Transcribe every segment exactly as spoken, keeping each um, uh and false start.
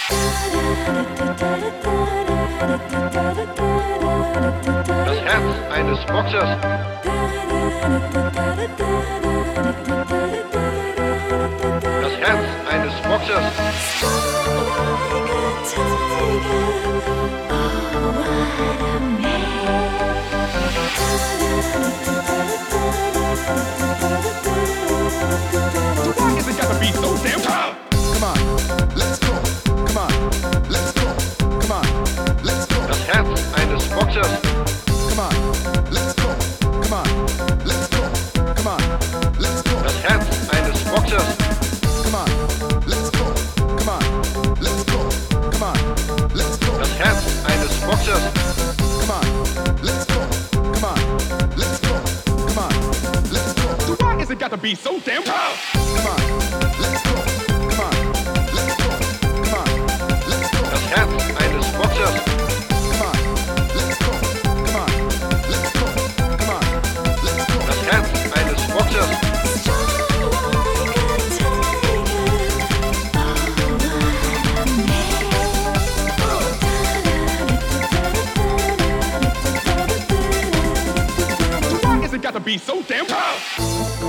Das Herz eines Boxers. Das Herz eines Boxers. Why is it gotta be so damn tough? Come on, let's go. Come on, let's go. Come on, let's go. Das Herz eines Boxers. Come on, let's go. Come on, let's go. Come on, let's go. Das Herz eines Boxers. Come on, let's go. Come on, let's go. Come on, let's go. Das Herz eines Boxers. Come on, let's go. Come on, let's go. Come on, let's go. Why is it gotta be so damn tough? Come on, let's go. Come on, let's go. Come on, let's go. Das Herz eines Boxers. Come on, let's go. Come on, let's go. Come on, let's go. Das Herz eines Boxers. Why is it gotta be so damn tough?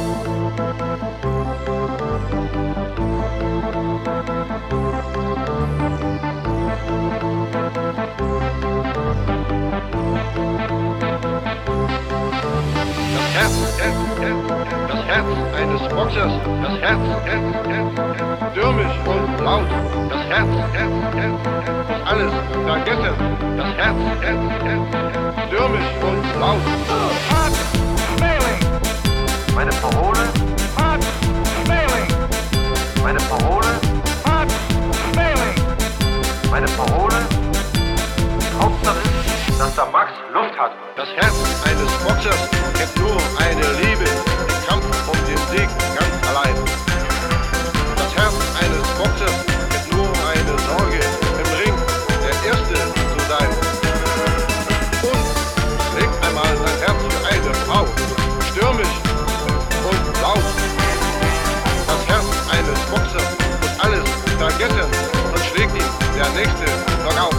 Das Herz, das Herz eines Boxers. Das Herz, stürmisch und laut. Das Herz, muss alles vergessen. Das Herz, stürmisch und laut. Hot failing. Meine Parole, Hot failing. meine Parole, Hot failing. meine Parole. Hauptsache ist, dass der Max Luft hat. Das Herz eines Boxers kennt nur eine Liebe, den Kampf um den Sieg ganz allein. Das Herz eines Boxers kennt nur eine Sorge, im Ring der Erste zu sein. Und legt einmal sein Herz für eine Frau, stürmisch und laut. Das Herz eines Boxers muss alles vergessen und schlägt ihn der nächste Knockout.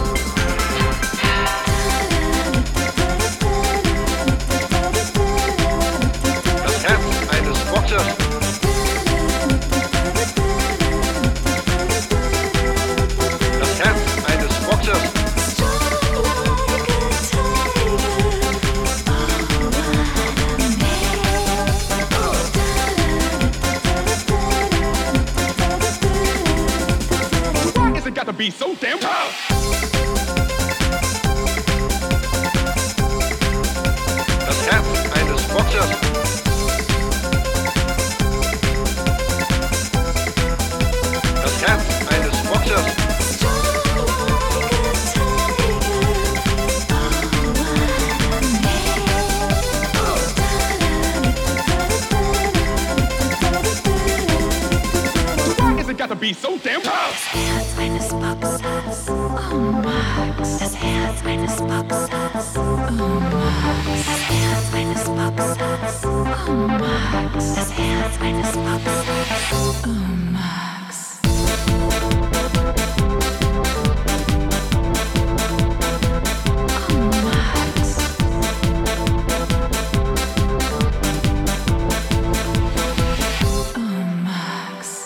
Das Herz eines Boxers. Das Herz eines Boxers. Why is it gotta be so damn tough? Das Herz eines Boxers. Das Herz eines Boxers. Why is it gotta be so damn tough? Herz eines Boxers, oh Max. Das Herz eines Boxers, oh Max. Das Herz eines Boxers, oh Max. Das Herz eines Boxers, oh Max. Oh Max. Oh Max.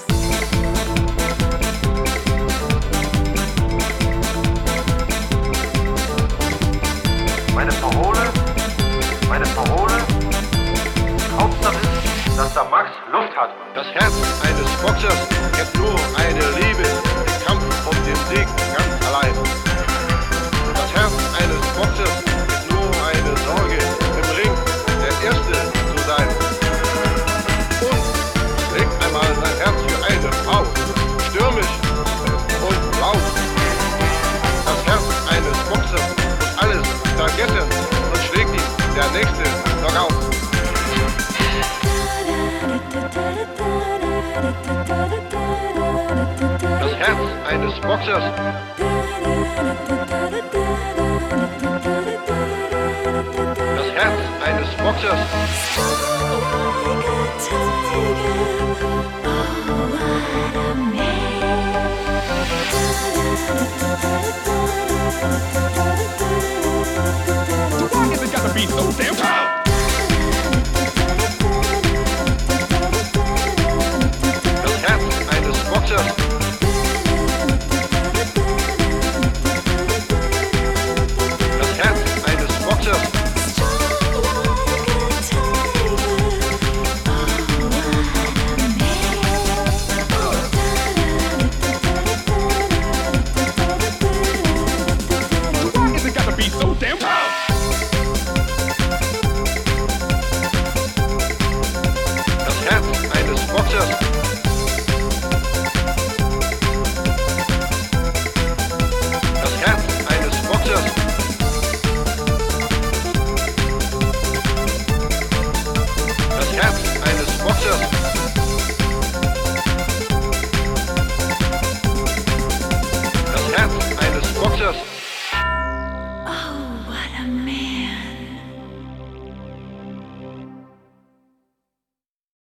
Meine Parole, meine Parole. Hauptsache ist, dass der Max Luft hat. Das Herz eines Boxers kennt nur eine Liebe, den Kampf um den Sieg ganz allein. Das Herz eines Boxers kennt nur eine Sorge, im Ring der Erste zu sein. Und legt einmal sein Herz für eine Frau, stürmisch und laut. Das Herz eines Boxers muss alles vergessen und schlägt ihn der nächste Knockout. Das Herz eines Boxers. Das Herz eines Boxers.